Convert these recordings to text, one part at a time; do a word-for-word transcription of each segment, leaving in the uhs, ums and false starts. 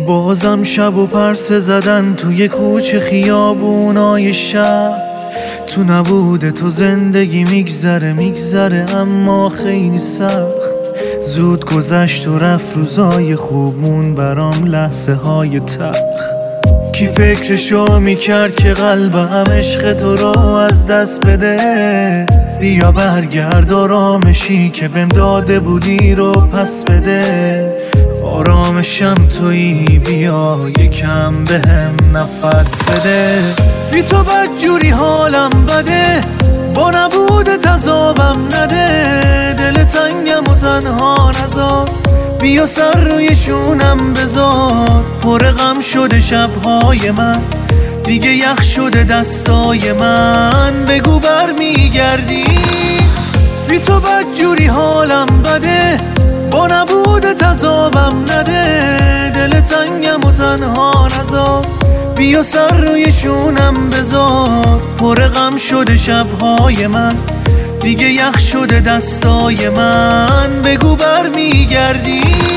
بازم شب و پرسه زدن توی کوچه خیابونای شهر. تو نبوده تو زندگی میگذره میگذره اما خیلی سخت. زود گذشت و رفت روزای خوبمون برام لحظه های تلخ. کی فکرشو میکرد که قلبم عشق تو رو از دست بده؟ بیا برگرد آرامشی که بهم داده بودی رو پس بده. آرامشم تویی بیا یکم بهم نفس بده. بی تو بدجوری حالم بده، با نبود تذابم نده. دل تنگم و تنها نذار، بیا سر روی شونم بذار. پر غم شده شبهای من، دیگه یخ شده دستای من. بگو بر میگردی؟ بی تو بدجوری حالم بده، با نبود تذابم نده. دل تنگم و تنها نذار، بیا سر روی شونم بذار. پر غم شده شبهای من، دیگه یخ شده دستای من. بگو بر میگردی؟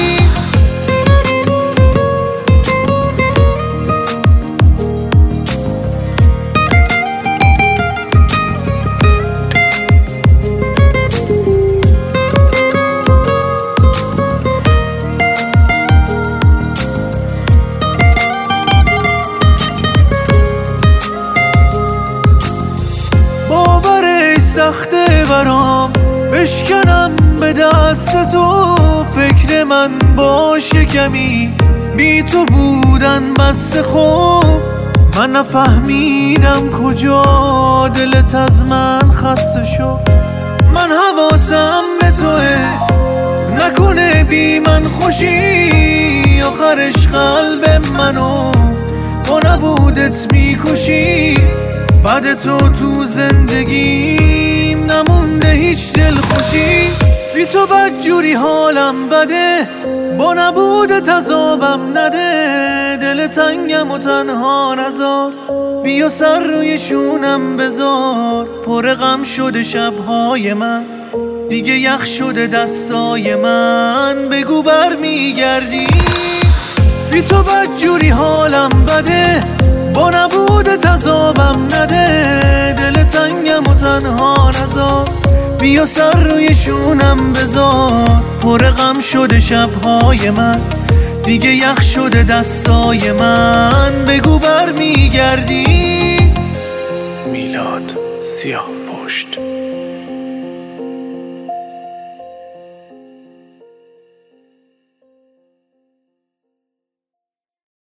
سخته برام بشکنم به دست تو. فکر من باشه کمی بی تو بودن بس خوب. من نفهمیدم کجا دلت از من خسته شد. من حواسم به توه، نکنه بی من خوشی. آخرش قلب منو با نبودت میکشی. بعد تو تو زندگیم نمونده هیچ دل خوشی. بی تو بدجوری حالم بده، با نبود تذابم نده. دل تنگم و تنها نذار، بیا سر روی شونم بذار. پر غم شده شبهای من، دیگه یخ شده دستای من. بگو بر میگردی؟ بی تو بدجوری حالم بده، با نبود تذابم نده. دل تنگم و تنها نذار، بیا سر روی شونم بذار. پر غم شده شبهای من، دیگه یخ شده دستای من. بگو بر میگردی؟ میلاد سیاه پشت.